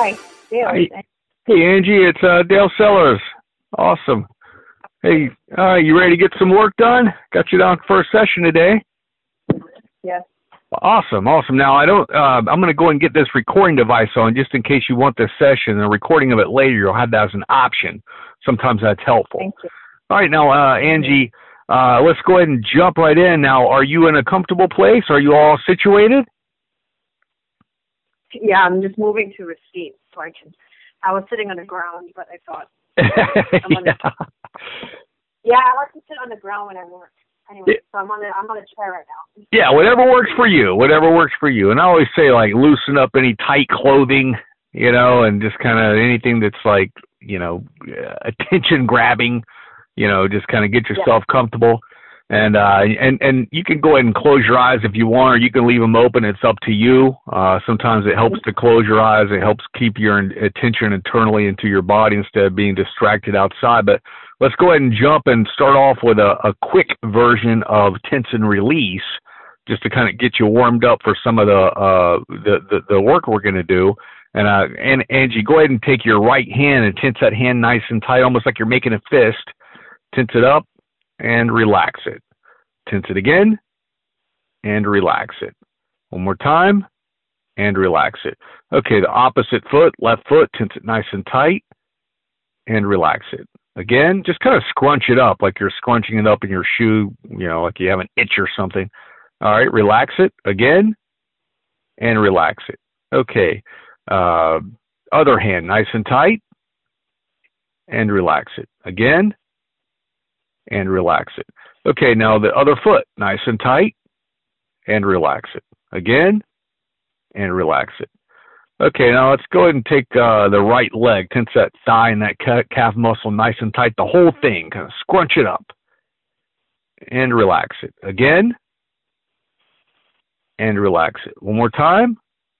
Hi, Dale. Hi. Hey, Angie, it's Dale Sellers. Awesome. Hey, you ready to get some work done? Got you down for a session today. Yes. Awesome. Now, I'm going to go and get this recording device on just in case you want this session. The recording of it later, you'll have that as an option. Sometimes that's helpful. Thank you. All right, now, Angie, let's go ahead and jump right in. Now, are you in a comfortable place? Are you all situated? Yeah, I'm just moving to a seat so I can. I was sitting on the ground, but I thought. Yeah, I like to sit on the ground when I work. Anyway, so I'm on a chair right now. Yeah, whatever works for you. And I always say, like, loosen up any tight clothing, and just kind of anything that's like, attention grabbing, just kind of get yourself comfortable. And you can go ahead and close your eyes if you want, or you can leave them open. It's up to you. Sometimes it helps to close your eyes. It helps keep your attention internally into your body instead of being distracted outside. But let's go ahead and jump and start off with a quick version of tense and release, just to kind of get you warmed up for some of the work we're going to do. And Angie, go ahead and take your right hand and tense that hand nice and tight, almost like you're making a fist. Tense it up and relax it. Tense it again and relax it. One more time and relax it. Okay, the opposite foot, left foot, tense it nice and tight and relax it. Again, just kind of scrunch it up like you're scrunching it up in your shoe, like you have an itch or something. All right, relax it again and relax it. Okay, other hand, nice and tight and relax it. Again and relax it. Okay, now the other foot, nice and tight and relax it. Again and relax it. Okay, now let's go ahead and take the right leg, tense that thigh and that calf muscle nice and tight, the whole thing, kind of scrunch it up and relax it. Again and relax it. One more time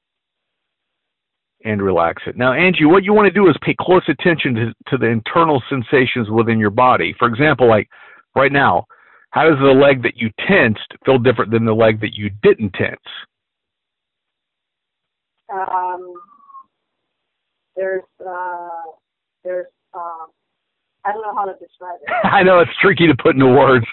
and relax it. Now, Angie, what you want to do is pay close attention to the internal sensations within your body. For example, like right now, how does the leg that you tensed feel different than the leg that you didn't tense? There's I don't know how to describe it. I know it's tricky to put into words.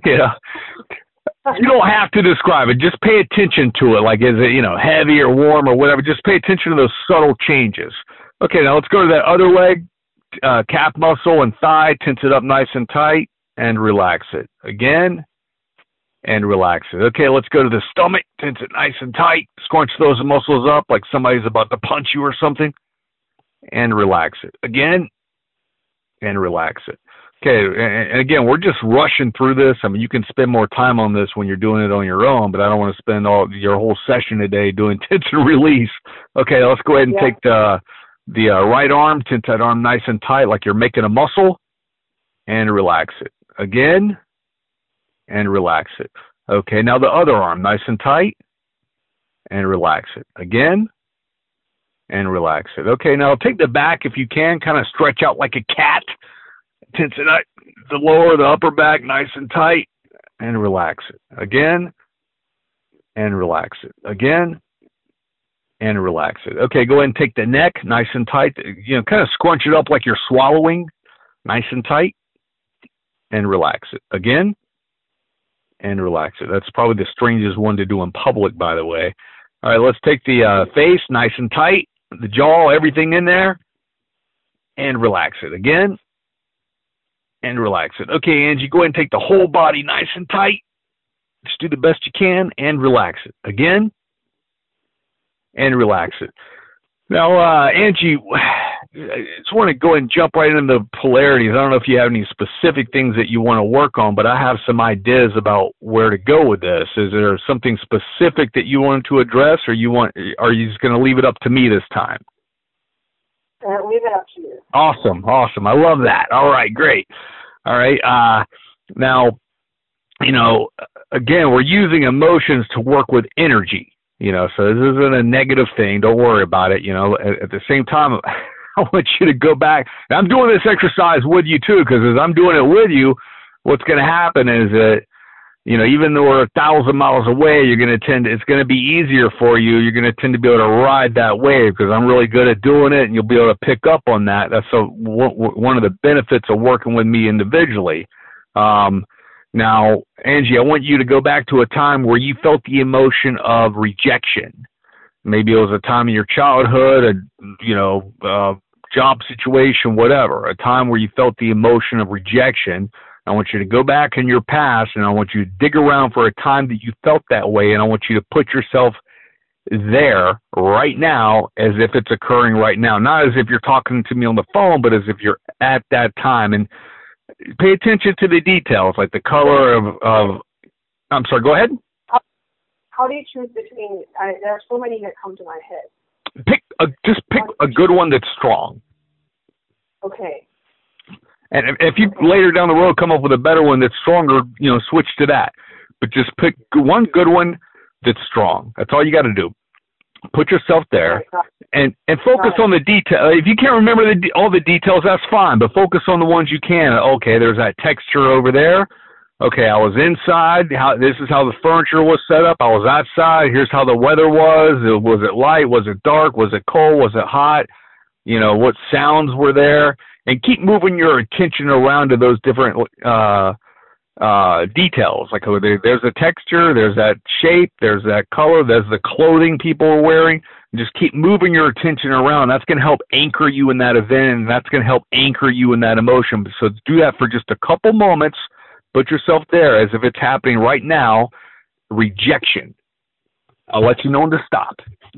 You don't have to describe it. Just pay attention to it. Like, is it, heavy or warm or whatever? Just pay attention to those subtle changes. Okay, now let's go to that other leg, calf muscle and thigh. Tense it up nice and tight and relax it. Again and relax it. Okay, let's go to the stomach. Tense it nice and tight. Scrunch those muscles up like somebody's about to punch you or something. And relax it. Again and relax it. Okay, and again, we're just rushing through this. I mean, you can spend more time on this when you're doing it on your own, but I don't want to spend your whole session today doing tense and release. Okay, let's go ahead and take the right arm, tense that arm nice and tight like you're making a muscle, and relax it. Again, and relax it. Okay, now the other arm, nice and tight, and relax it. Again, and relax it. Okay, now take the back if you can, kind of stretch out like a cat. Tense it up, the lower, the upper back, nice and tight, and relax it. Again, and relax it. Again, and relax it. Okay, go ahead and take the neck, nice and tight. Kind of scrunch it up like you're swallowing, nice and tight, and relax it. Again, and relax it. That's probably the strangest one to do in public, by the way. All right, let's take the face, nice and tight, the jaw, everything in there, and relax it. Again, and relax it. Okay, Angie, go ahead and take the whole body nice and tight. Just do the best you can and relax it. Again, and relax it. Now, Angie, I just want to go and jump right into the polarities. I don't know if you have any specific things that you want to work on, but I have some ideas about where to go with this. Is there something specific that you wanted to address, or are you just going to leave it up to me this time? Leave it up to you. Awesome. I love that. All right, great. All right. Now, again, we're using emotions to work with energy, so this isn't a negative thing. Don't worry about it. At the same time, I want you to go back. And I'm doing this exercise with you too, because as I'm doing it with you, what's going to happen is that You know, even though we're 1,000 miles away, it's going to be easier for you. You're going to tend to be able to ride that wave because I'm really good at doing it, and you'll be able to pick up on that. That's one of the benefits of working with me individually. Now, Angie, I want you to go back to a time where you felt the emotion of rejection. Maybe it was a time in your childhood, job situation, whatever, a time where you felt the emotion of rejection. I want you to go back in your past, and I want you to dig around for a time that you felt that way, and I want you to put yourself there right now as if it's occurring right now. Not as if you're talking to me on the phone, but as if you're at that time. And pay attention to the details, like the color of I'm sorry, go ahead. How do you choose between, there are so many that come to my head. Just pick a good one that's strong. Okay. And if you later down the road come up with a better one that's stronger, switch to that. But just pick one good one that's strong. That's all you got to do. Put yourself there and focus on the detail. If you can't remember all the details, that's fine. But focus on the ones you can. Okay, there's that texture over there. Okay, I was inside. This is how the furniture was set up. I was outside. Here's how the weather was. Was it light? Was it dark? Was it cold? Was it hot? What sounds were there? And keep moving your attention around to those different details. Like there's a texture, there's that shape, there's that color, there's the clothing people are wearing. And just keep moving your attention around. That's going to help anchor you in that event, and that's going to help anchor you in that emotion. So do that for just a couple moments. Put yourself there as if it's happening right now. Rejection. I'll let you know when to stop.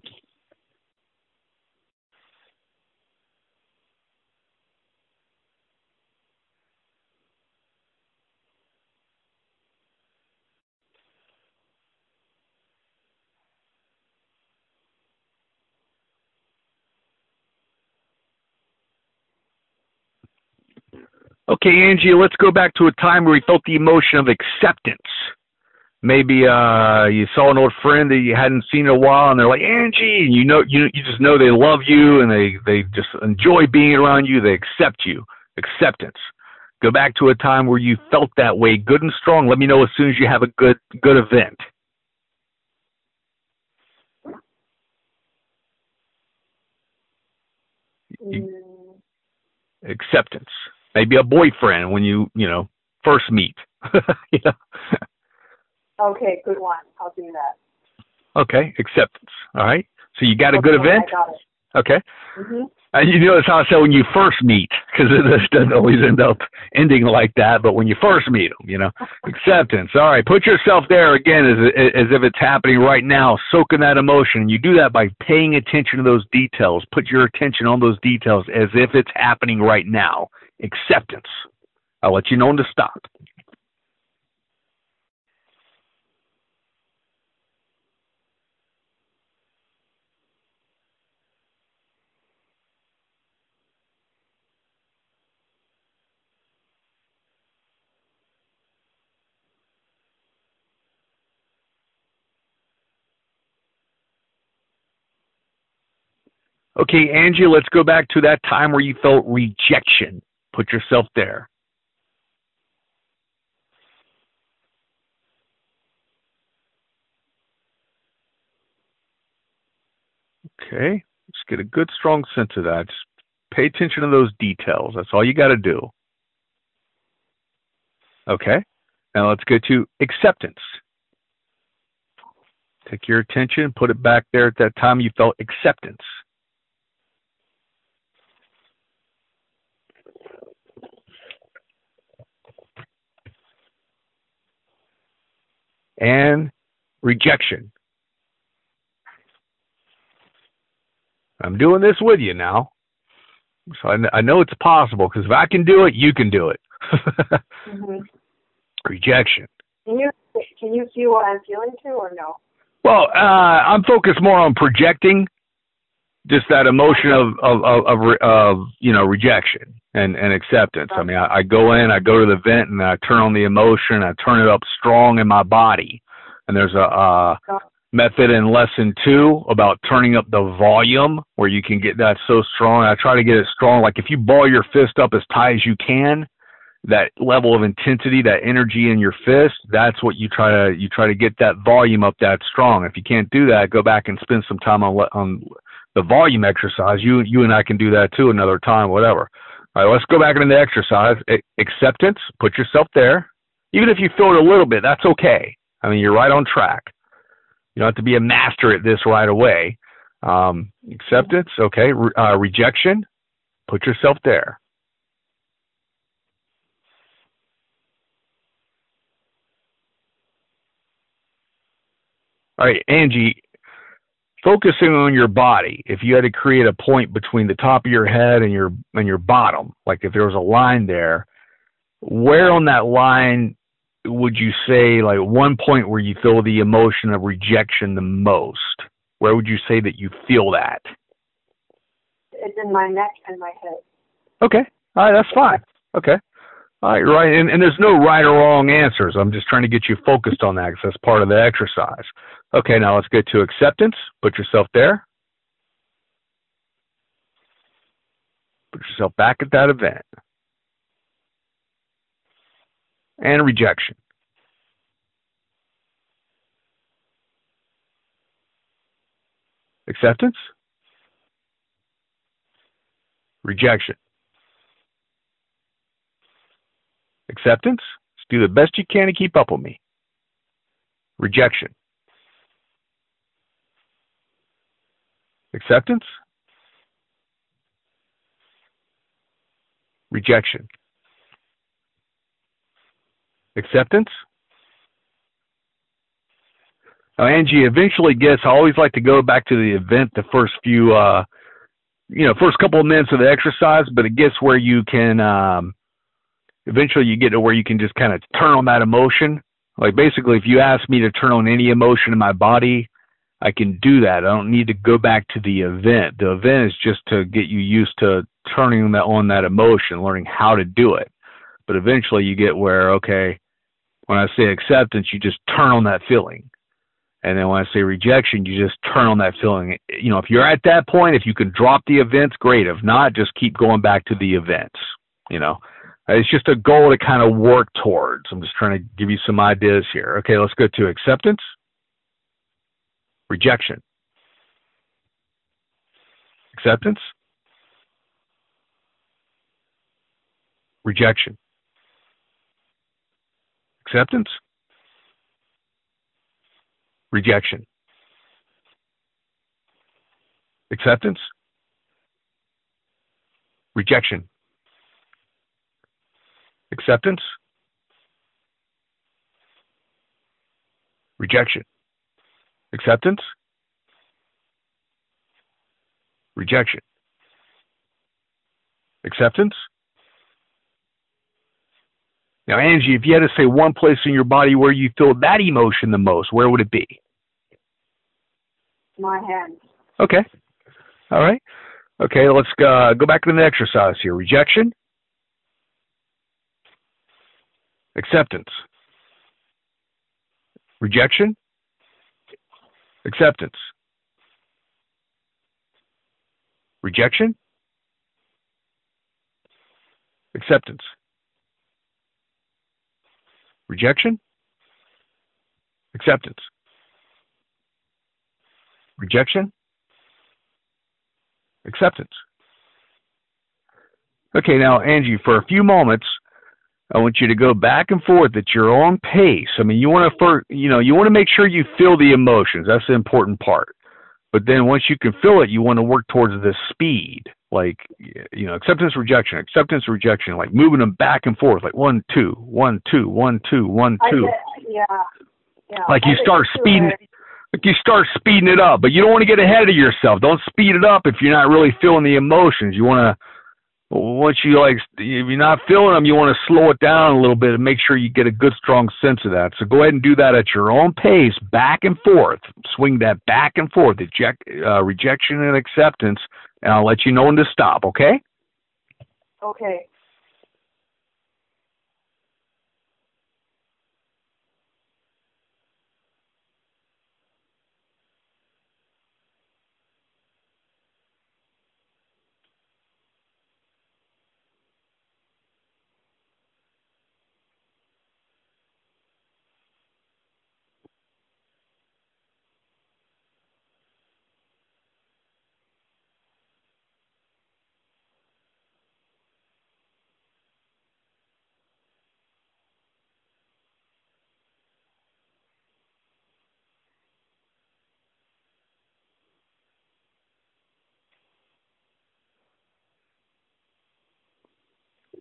Okay, Angie, let's go back to a time where you felt the emotion of acceptance. Maybe you saw an old friend that you hadn't seen in a while, and they're like, Angie, and you just know they love you, and they just enjoy being around you. They accept you. Acceptance. Go back to a time where you felt that way, good and strong. Let me know as soon as you have a good event. Acceptance. Maybe a boyfriend when you first meet. Okay, good one. I'll do that. Okay, acceptance. All right. So you got a good event? I got it. Okay. Mm-hmm. You notice how I said when you first meet, because it doesn't always end up ending like that, but when you first meet them, acceptance. All right, put yourself there again as if it's happening right now. Soak in that emotion. You do that by paying attention to those details. Put your attention on those details as if it's happening right now. Acceptance. I'll let you know when to stop. Okay, Angie, let's go back to that time where you felt rejection. Put yourself there. Okay, let's get a good, strong sense of that. Just pay attention to those details. That's all you got to do. Okay, now let's go to acceptance. Take your attention, put it back there at that time you felt acceptance. And rejection. I'm doing this with you now. So I know it's possible, because if I can do it, you can do it. Mm-hmm. Rejection. Can you feel what I'm feeling too, or no? Well, I'm focused more on projecting just that emotion of rejection and acceptance. I mean, I go to the vent, and I turn on the emotion. I turn it up strong in my body. And there's a method in lesson 2 about turning up the volume, where you can get that so strong. I try to get it strong. Like if you ball your fist up as tight as you can, that level of intensity, that energy in your fist, that's what you try to get that volume up that strong. If you can't do that, go back and spend some time on the volume exercise. You and I can do that too another time, whatever. All right, let's go back into the exercise. Acceptance, put yourself there. Even if you feel it a little bit, that's okay. I mean, you're right on track. You don't have to be a master at this right away. Acceptance, okay. Rejection, put yourself there. All right, Angie, focusing on your body. If you had to create a point between the top of your head and your bottom, like if there was a line there, where on that line would you say, like, one point where you feel the emotion of rejection the most? Where would you say that you feel that? It's in my neck and my head. Okay. All right, that's fine. Okay. All right, right. And there's no right or wrong answers. I'm just trying to get you focused on that because that's part of the exercise. Okay, now let's get to acceptance. Put yourself there. Put yourself back at that event. And rejection. Acceptance. Rejection. Acceptance. Just do the best you can to keep up with me. Rejection. Acceptance. Rejection. Acceptance. Now, Angie eventually gets, I always like to go back to the event the first few, first couple of minutes of the exercise, but it gets where you can, eventually you get to where you can just kind of turn on that emotion. Like basically, if you ask me to turn on any emotion in my body, I can do that. I don't need to go back to the event. The event is just to get you used to turning on that emotion, learning how to do it. But eventually you get where, okay, when I say acceptance, you just turn on that feeling. And then when I say rejection, you just turn on that feeling. You know, if you're at that point, if you can drop the events, great. If not, just keep going back to the events. You know, it's just a goal to kind of work towards. I'm just trying to give you some ideas here. Okay, let's go to acceptance, rejection, acceptance, rejection, acceptance, rejection, acceptance, rejection, acceptance, rejection, acceptance, rejection, acceptance. Now, Angie, if you had to say one place in your body where you feel that emotion the most, where would it be? My hands. Okay. All right. Okay, let's go back to the exercise here. Rejection, acceptance, rejection, acceptance, rejection, acceptance, rejection, acceptance, rejection, acceptance. Okay, now, Angie, for a few moments, I want you to go back and forth at your own pace. I mean, you want to make sure you feel the emotions. That's the important part. But then once you can feel it, you want to work towards the speed, like, acceptance, rejection, like moving them back and forth, like 1, 2, 1, 2, 1, 2, 1, 2. Yeah. Like you start speeding. Like you start speeding it up, but you don't want to get ahead of yourself. Don't speed it up if you're not really feeling the emotions. You want to, once you if you're not feeling them, you want to slow it down a little bit and make sure you get a good, strong sense of that. So go ahead and do that at your own pace, back and forth. Swing that back and forth, rejection and acceptance, and I'll let you know when to stop, okay? Okay.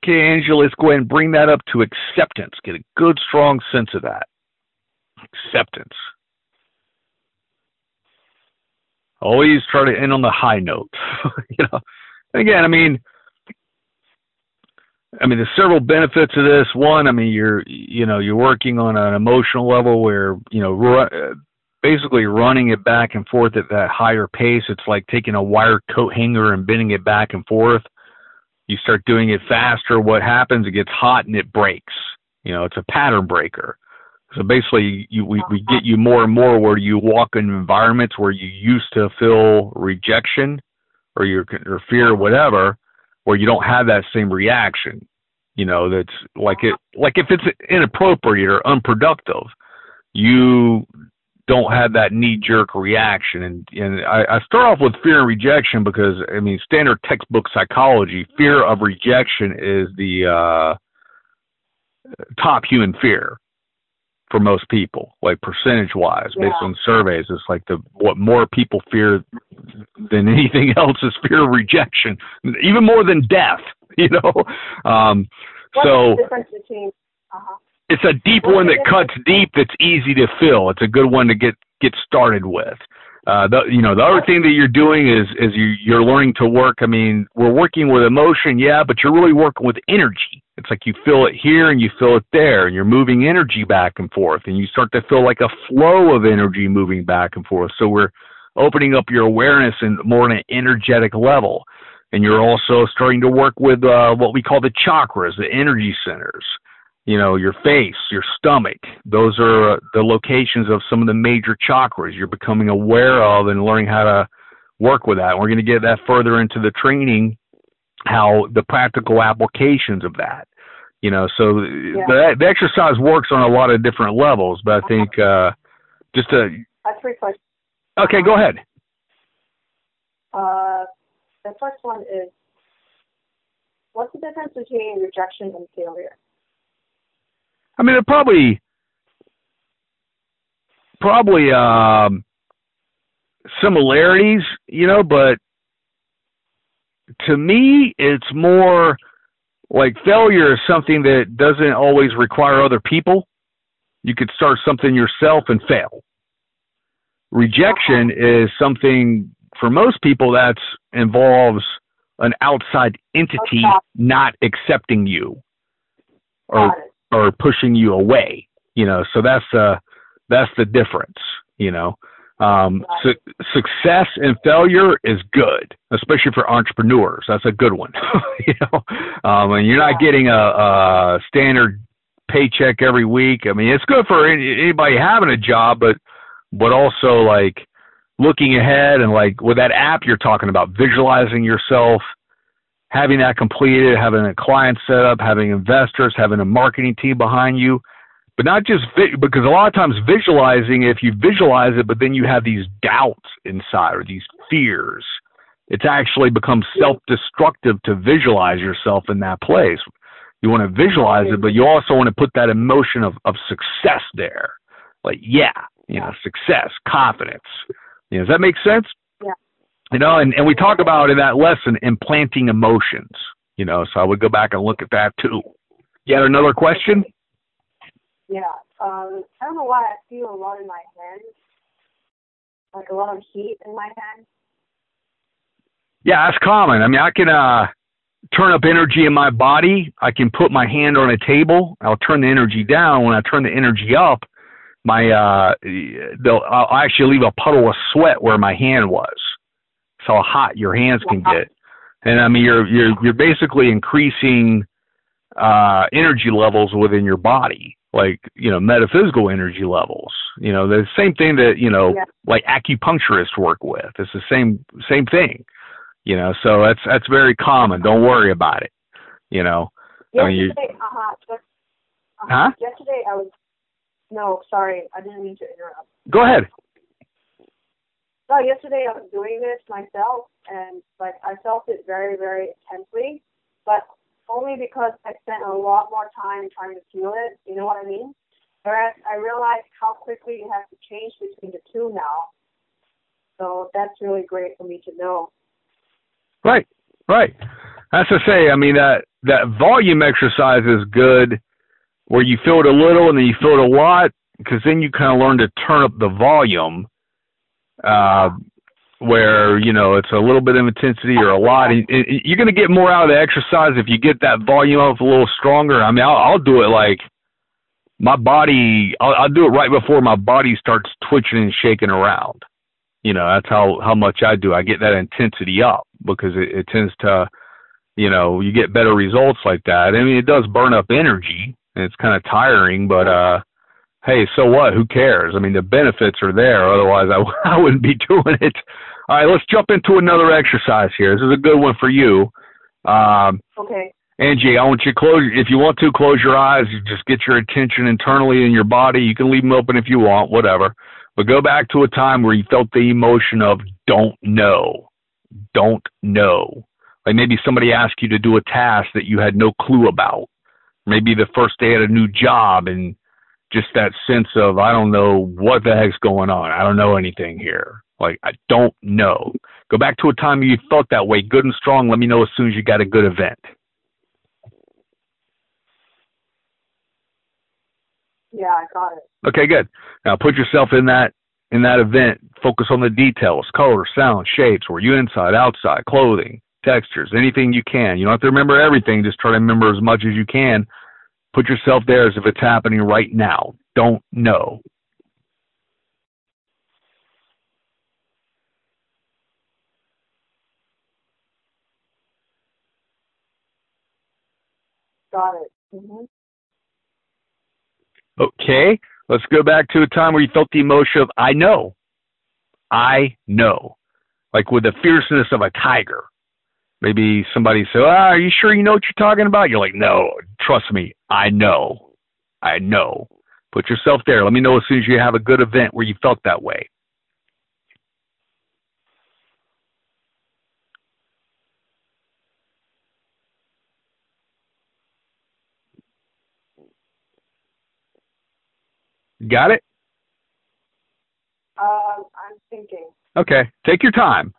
Okay, Angela, let's go ahead and bring that up to acceptance. Get a good, strong sense of that. Acceptance. Always try to end on the high note. You know. Again, I mean, there's several benefits of this. One, I mean, you're working on an emotional level where, basically running it back and forth at that higher pace. It's like taking a wire coat hanger and bending it back and forth. You start doing it faster. What happens? It gets hot and it breaks. It's a pattern breaker. So basically, we get you more and more where you walk in environments where you used to feel rejection or fear or whatever, where you don't have that same reaction. That's like if it's inappropriate or unproductive, you don't have that knee-jerk reaction. And I start off with fear and rejection because, standard textbook psychology, fear of rejection is the top human fear for most people, like percentage-wise, based on surveys. It's like what more people fear than anything else is fear of rejection, even more than death, What's the difference between... It's a deep one that cuts deep that's easy to fill. It's a good one to get started with. The other thing that you're doing is you're learning to work. We're working with emotion, but you're really working with energy. It's like you feel it here and you feel it there, and you're moving energy back and forth, and you start to feel like a flow of energy moving back and forth. So we're opening up your awareness in more on an energetic level. And you're also starting to work with what we call the chakras, the energy centers. Your face, your stomach. Those are the locations of some of the major chakras you're becoming aware of and learning how to work with that. And we're going to get that further into the training, how the practical applications of that. The exercise works on a lot of different levels, but I think just to... I have 3 questions. Okay, go ahead. The first one is, what's the difference between rejection and failure? They're probably similarities, but to me, it's more like failure is something that doesn't always require other people. You could start something yourself and fail. Rejection is something, for most people, that involves an outside entity not accepting you or pushing you away, so that's the difference, success and failure is good, especially for entrepreneurs. That's a good one, and you're not getting a standard paycheck every week. It's good for anybody having a job, but also like looking ahead and like with that app you're talking about, visualizing yourself, having that completed, having a client set up, having investors, having a marketing team behind you, but not just because a lot of times visualizing, if you visualize it, but then you have these doubts inside or these fears, it's actually becomes self-destructive to visualize yourself in that place. You want to visualize it, but you also want to put that emotion of success there. Like, success, confidence. Does that make sense? And we talk about in that lesson implanting emotions, so I would go back and look at that too. You had another question? Yeah. I don't know why I feel a lot in my hands, like a lot of heat in my hands. Yeah, that's common. I can turn up energy in my body. I can put my hand on a table. I'll turn the energy down. When I turn the energy up, I'll actually leave a puddle of sweat where my hand was. How hot your hands can get. And you're basically increasing energy levels within your body, like, metaphysical energy levels. The same thing that, like acupuncturists work with. It's the same thing. So that's very common. Don't worry about it. Yesterday, Yesterday I was... No, sorry, I didn't mean to interrupt. Go ahead. No, yesterday I was doing this myself, and I felt it very, very intensely, but only because I spent a lot more time trying to feel it. You know what I mean? Whereas I realized how quickly you have to change between the two now. So that's really great for me to know. Right. That's to say, I mean, that volume exercise is good where you feel it a little and then you feel it a lot, because then you kind of learn to turn up the volume where, you know, it's a little bit of intensity or a lot. And you're going to get more out of the exercise if you get that volume up a little stronger. I mean, I'll do it like my body, I'll do it right before my body starts twitching and shaking around. You know, that's how much I do. I get that intensity up because it tends to, you know, you get better results like that. I mean, it does burn up energy and it's kind of tiring, but, hey, so what? Who cares? I mean, the benefits are there. Otherwise, I wouldn't be doing it. All right, let's jump into another exercise here. This is a good one for you. Okay. Angie, I want you to if you want to, close your eyes. You just get your attention internally in your body. You can leave them open if you want, whatever. But go back to a time where you felt the emotion of don't know. Don't know. Like maybe somebody asked you to do a task that you had no clue about. Maybe the first day at a new job and just that sense of, I don't know what the heck's going on. I don't know anything here. Like, I don't know. Go back to a time you felt that way, good and strong. Let me know as soon as you got a good event. Yeah, I got it. Okay, good. Now put yourself in that event. Focus on the details, color, sound, shapes. Were you inside, outside, clothing, textures, anything you can. You don't have to remember everything. Just try to remember as much as you can. Put yourself there as if it's happening right now. Don't know. Got it. Mm-hmm. Okay, let's go back to a time where you felt the emotion of, I know. I know. Like with the fierceness of a tiger. Maybe somebody said, are you sure you know what you're talking about? You're like, no, trust me, I know. I know. Put yourself there. Let me know as soon as you have a good event where you felt that way. Got it? I'm thinking. Okay, take your time.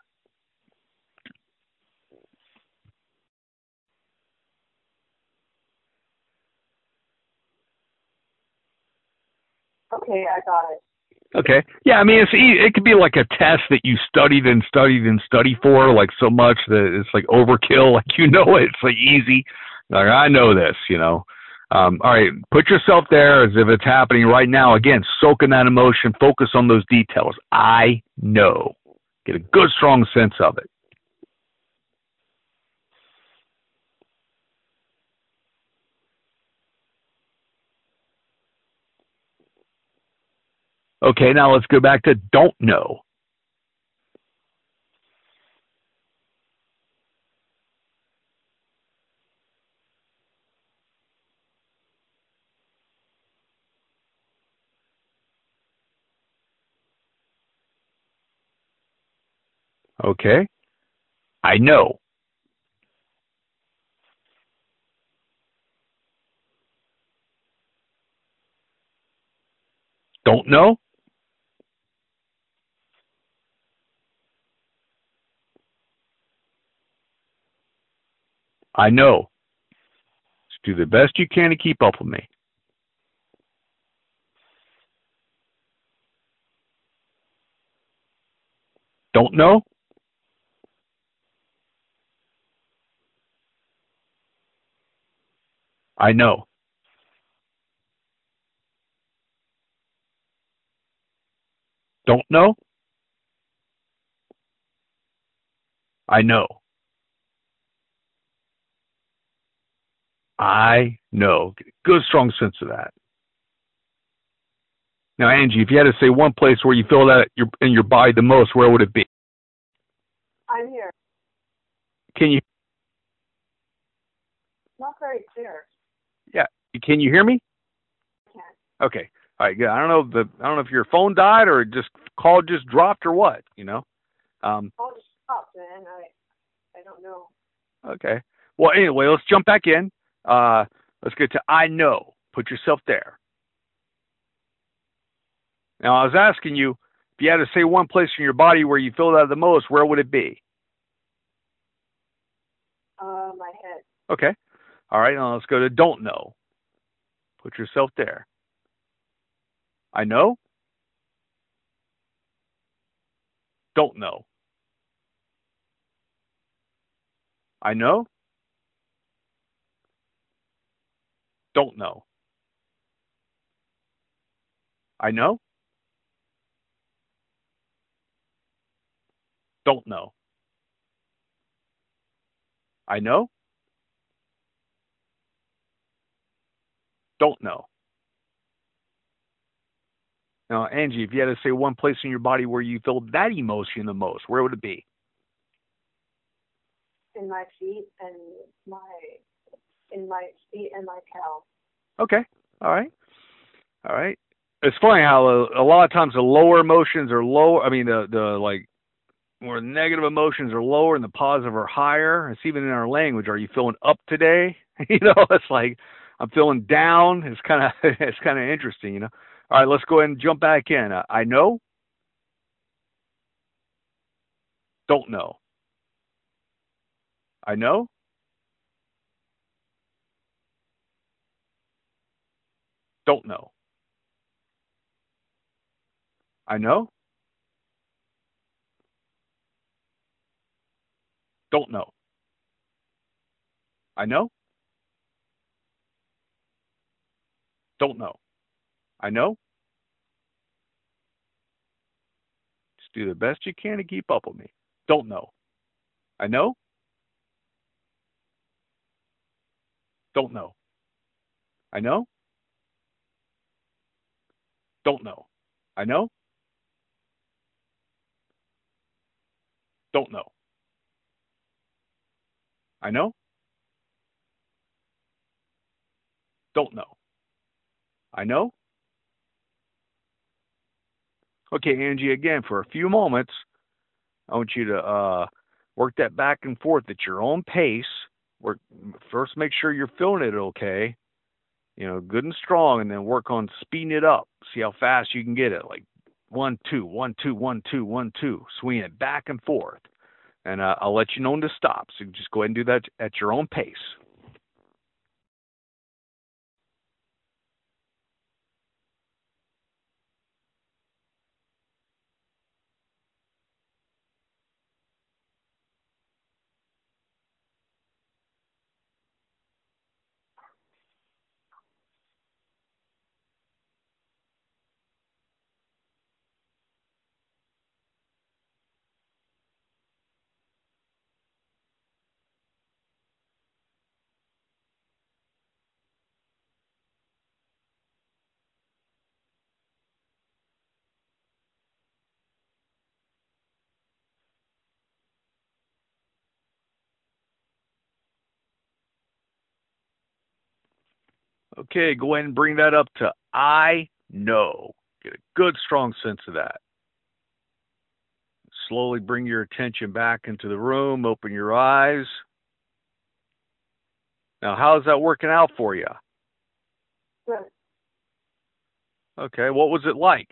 Okay, I got it. Okay. Yeah, I mean, it could be like a test that you studied and studied and studied for, like so much that it's like overkill. Like, you know, it's like easy. Like, I know this, you know. All right, put yourself there as if it's happening right now. Again, soak in that emotion. Focus on those details. I know. Get a good, strong sense of it. Okay, now let's go back to don't know. Okay. I know. Don't know. I know. Just do the best you can to keep up with me. Don't know. I know. Don't know. I know. I know. Get a good, strong sense of that. Now, Angie, if you had to say one place where you feel that in your body the most, where would it be? I'm here. Can you? Not very clear. Yeah. Can you hear me? I can't. Okay. All right. Good. I don't know if your phone died or just call just dropped or what. You know. I'll just stop, man. I don't know. Okay. Well, anyway, let's jump back in. Let's get to I know. Put yourself there. Now, I was asking you, if you had to say one place in your body where you feel that the most, where would it be? My Okay. All right. Now let's go to don't know. Put yourself there. I know. Don't know. I know. Don't know. I know. Don't know. I know. Don't know. Now, Angie, if you had to say one place in your body where you feel that emotion the most, where would it be? In my feet and my in my feet and my cow. Okay. All right. All right. It's funny how a lot of times the lower emotions are lower. I mean, the like where negative emotions are lower and the positive are higher. It's even in our language. Are you feeling up today? It's like I'm feeling down. It's kind of it's kind of interesting. All right, let's go ahead and jump back in. I know, don't know. I know, don't know. I know, don't know. I know, don't know. I know. Just do the best you can to keep up with me. Don't know. I know, don't know. I know, don't know. I know, don't know. I know, don't know. I know. Okay, Angie, again, for a few moments, I want you to work that back and forth at your own pace. Work first, make sure you're feeling it okay, good and strong, and then work on speeding it up. See how fast you can get it, like 1 2 1 2 1 2 1 2, swing it back and forth, and I'll let you know when to stop. So just go ahead and do that at your own pace. Okay, go ahead and bring that up to I know. Get a good strong sense of that. Slowly bring your attention back into the room. Open your eyes. Now, how's that working out for you? Good. Okay, what was it like?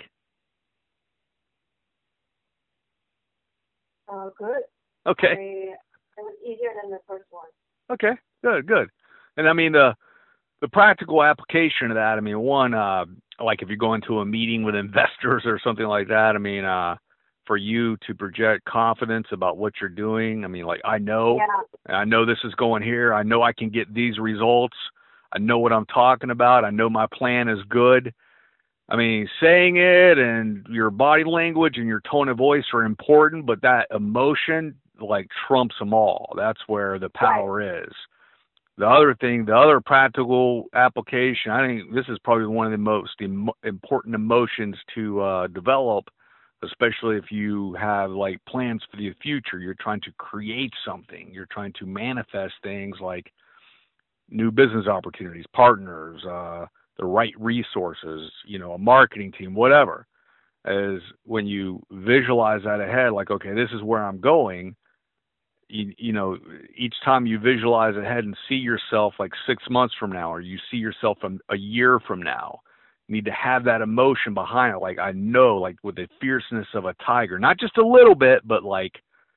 Good. Okay, It was easier than the first one. okay, good, good. And I mean the practical application of that. I mean, one, like if you're going to a meeting with investors or something like that. I mean, for you to project confidence about what you're doing. I mean, like I know this is going here. I know I can get these results. I know what I'm talking about. I know my plan is good. I mean, saying it and your body language and your tone of voice are important, but that emotion like trumps them all. That's where the power is. The other thing, the other practical application, I think this is probably one of the most important emotions to develop, especially if you have like plans for the future. You're trying to create something. You're trying to manifest things like new business opportunities, partners, the right resources, a marketing team, whatever. Is when you visualize that ahead, like, okay, this is where I'm going. Each time you visualize ahead and see yourself like 6 months from now, or you see yourself a year from now, you need to have that emotion behind it. Like, I know, like with the fierceness of a tiger, not just a little bit, but like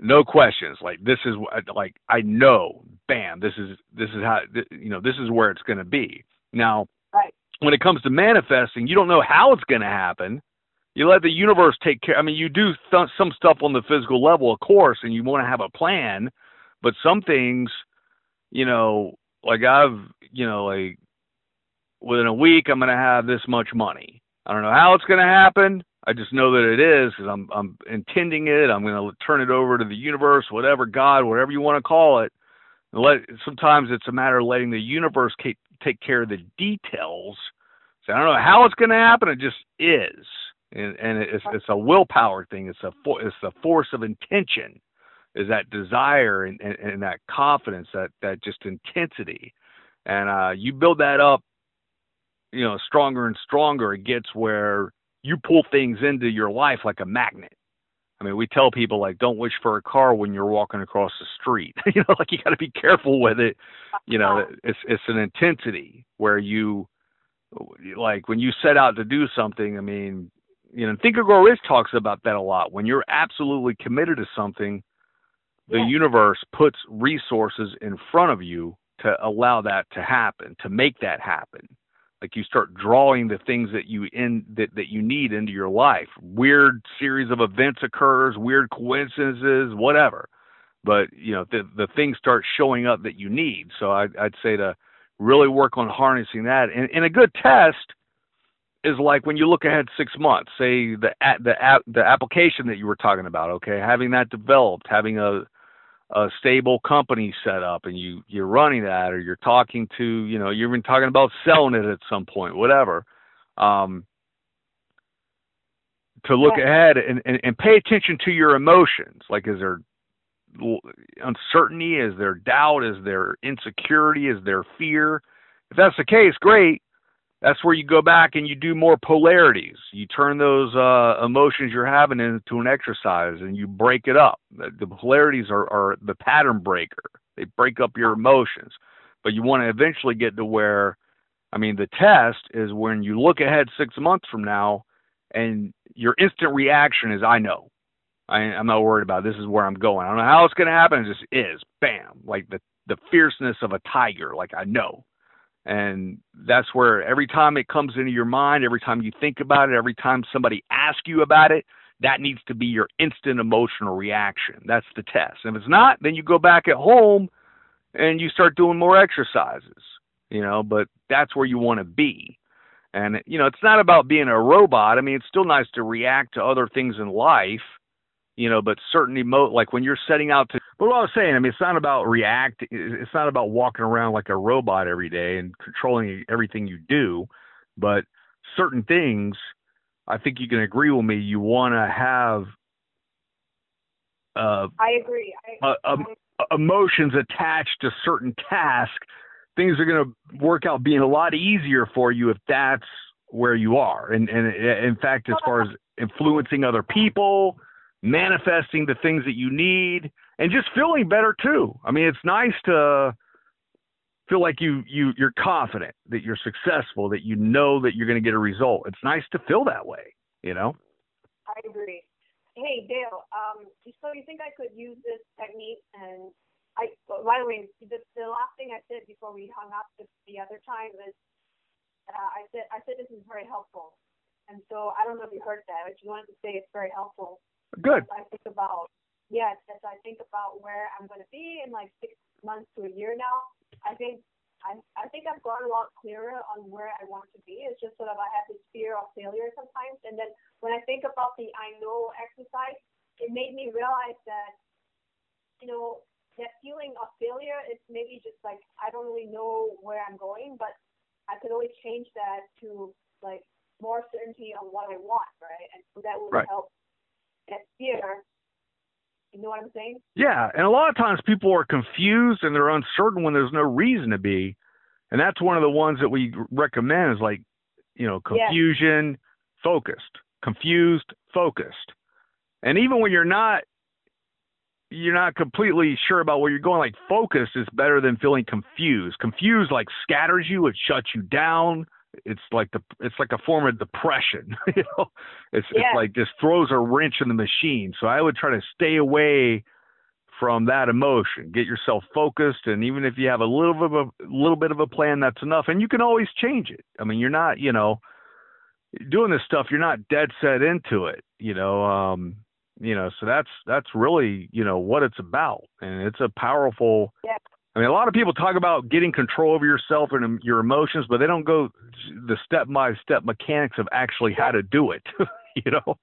No questions. Like this is like I know, bam, this is how this is where it's going to be. Now, Right. when it comes to manifesting, you don't know how it's going to happen. You let the universe take care. I mean, you do some stuff on the physical level, of course, and you want to have a plan, but some things, like like within a week, I'm going to have this much money. I don't know how it's going to happen. I just know that it is because I'm intending it. I'm going to turn it over to the universe, whatever God, whatever you want to call it. Sometimes it's a matter of letting the universe take care of the details. So I don't know how it's going to happen. It just is, and it's a willpower thing. It's the force of intention, is that desire and that confidence, that just intensity, and you build that up, stronger and stronger. It gets where you pull things into your life like a magnet. I mean, we tell people, like, don't wish for a car when you're walking across the street. Like, you got to be careful with it. It's an intensity where you, like, when you set out to do something, I mean, Think and Grow Rich talks about that a lot. When you're absolutely committed to something, the universe puts resources in front of you to allow that to happen, to make that happen. Like, you start drawing the things that you need into your life. Weird series of events occurs, weird coincidences, whatever. But the things start showing up that you need. So I'd say to really work on harnessing that. And a good test is like when you look ahead 6 months. Say the application that you were talking about. Okay, having that developed, having a stable company set up, and you're running that, or you're talking to, you've been talking about selling it at some point, whatever, to look ahead and pay attention to your emotions. Like, is there uncertainty? Is there doubt? Is there insecurity? Is there fear? If that's the case, great. That's where you go back and you do more polarities. You turn those emotions you're having into an exercise, and you break it up. The polarities are the pattern breaker. They break up your emotions. But you want to eventually get to where, the test is when you look ahead 6 months from now, and your instant reaction is, I know. I'm not worried about it. This is where I'm going. I don't know how it's going to happen. It just is. Bam. Like the fierceness of a tiger. Like, I know. And that's where every time it comes into your mind, every time you think about it, every time somebody asks you about it, that needs to be your instant emotional reaction. That's the test. And if it's not, then you go back at home and you start doing more exercises, but that's where you want to be. And, it's not about being a robot. It's still nice to react to other things in life, but certain like when you're setting out to, but what I was saying, it's not about it's not about walking around like a robot every day and controlling everything you do, but certain things, I think you can agree with me, you want to have I agree. Emotions attached to certain tasks. Things are going to work out being a lot easier for you if that's where you are. And in fact, as far as influencing other people, manifesting the things that you need, and just feeling better too. It's nice to feel like you're confident that you're successful, that you know that you're going to get a result. It's nice to feel that way, I agree. Hey, Dale, so you think I could use this technique? And by the way, the last thing I said before we hung up the other time is, I said this is very helpful. And so I don't know if you heard that, but you wanted to say it's very helpful. Good. As I think about where I'm going to be in like 6 months to a year now, I think I've gotten a lot clearer on where I want to be. It's just sort of I have this fear of failure sometimes. And then when I think about the I know exercise, it made me realize that, that feeling of failure is maybe just like I don't really know where I'm going, but I could always change that to like more certainty on what I want, right? And so that will help that fear. You know what I'm saying? Yeah, and a lot of times people are confused and they're uncertain when there's no reason to be, and that's one of the ones that we recommend is like, confusion, focused, confused, focused, and even when you're not completely sure about where you're going, like focused is better than feeling confused. Confused like scatters you, it shuts you down. It's like a form of depression, It's like just throws a wrench in the machine. So I would try to stay away from that emotion. Get yourself focused, and even if you have a little bit of a plan, that's enough. And you can always change it. I mean, you're not, doing this stuff, you're not dead set into it, so that's really, what it's about. And it's a powerful, Yeah. I mean, a lot of people talk about getting control over yourself and your emotions, but they don't go the step-by-step mechanics of actually how to do it, Well,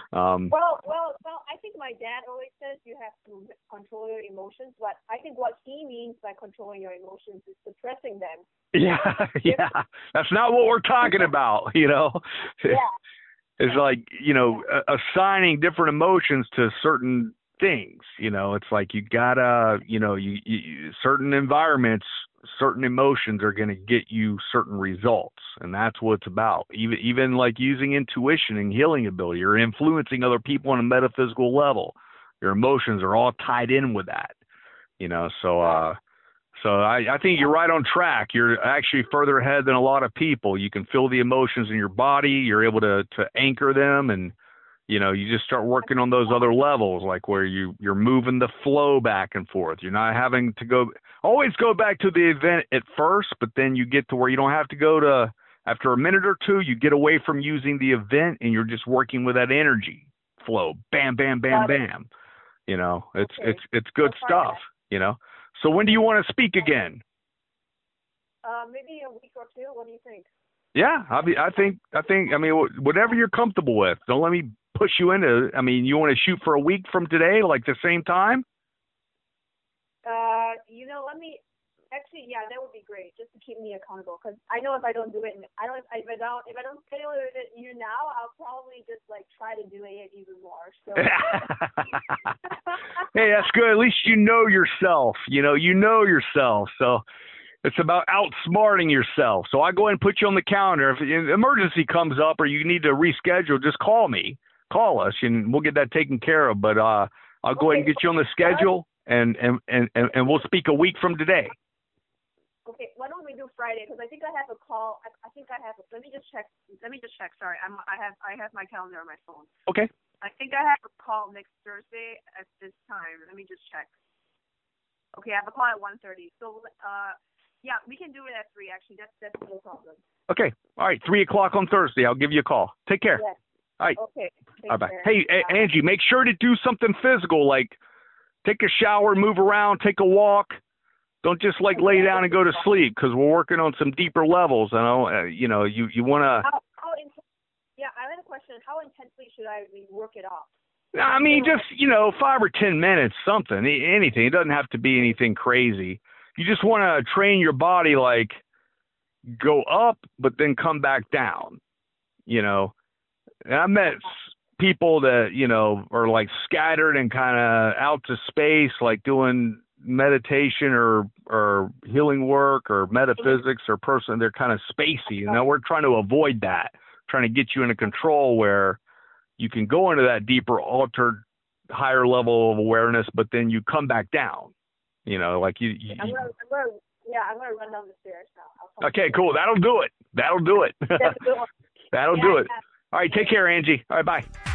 I think my dad always says you have to control your emotions, but I think what he means by controlling your emotions is suppressing them. Yeah. That's not what we're talking about, Yeah. It's like, assigning different emotions to certain things, it's like you gotta, you certain environments, certain emotions are going to get you certain results. And that's what it's about. Even like using intuition and healing ability or influencing other people on a metaphysical level, your emotions are all tied in with that, so I think you're right on track. You're actually further ahead than a lot of people. You can feel the emotions in your body. You're able to anchor them, and you just start working on those other levels, like where you're moving the flow back and forth. You're not having to always go back to the event at first, but then you get to where you don't have to go to, after a minute or two, you get away from using the event and you're just working with that energy flow. Bam, bam, bam, bam. It's good stuff, So when do you want to speak again? Maybe a week or two. What do you think? Yeah, I think, whatever you're comfortable with. Don't let me push you into, you want to shoot for a week from today, like the same time? That would be great, just to keep me accountable. Because I know if I don't do it, if I don't feel it now, I'll probably just try to do it even more. So. Hey, that's good. At least you know yourself. You know yourself. So it's about outsmarting yourself. So I go ahead and put you on the calendar. If an emergency comes up or you need to reschedule, just call me. Call us, and we'll get that taken care of. But I'll go ahead and get you on the schedule, and we'll speak a week from today. Okay, why don't we do Friday? Because I think I have a call. Let me just check. Sorry, I have my calendar on my phone. Okay. I think I have a call next Thursday at this time. Let me just check. Okay, I have a call at 1:30. So, yeah, we can do it at 3. Actually, that's no problem. Okay. All right, 3 o'clock on Thursday. I'll give you a call. Take care. Yes. All right. Okay. Bye-bye. Hey, Angie, make sure to do something physical, like take a shower, move around, take a walk. Don't just lay down and go to sleep, because we're working on some deeper levels. You want to. I had a question. How intensely should I work it off? Just 5 or 10 minutes, something, anything. It doesn't have to be anything crazy. You just want to train your body, go up, but then come back down. And I met people that are scattered and kind of out to space, doing meditation or healing work or metaphysics or person. They're kind of spacey, and we're trying to avoid that, trying to get you into control where you can go into that deeper, altered, higher level of awareness, but then you come back down. I'm gonna run down the stairs now. Okay, cool. That'll do it. That'll do it. All right, take care, Angie. All right, bye.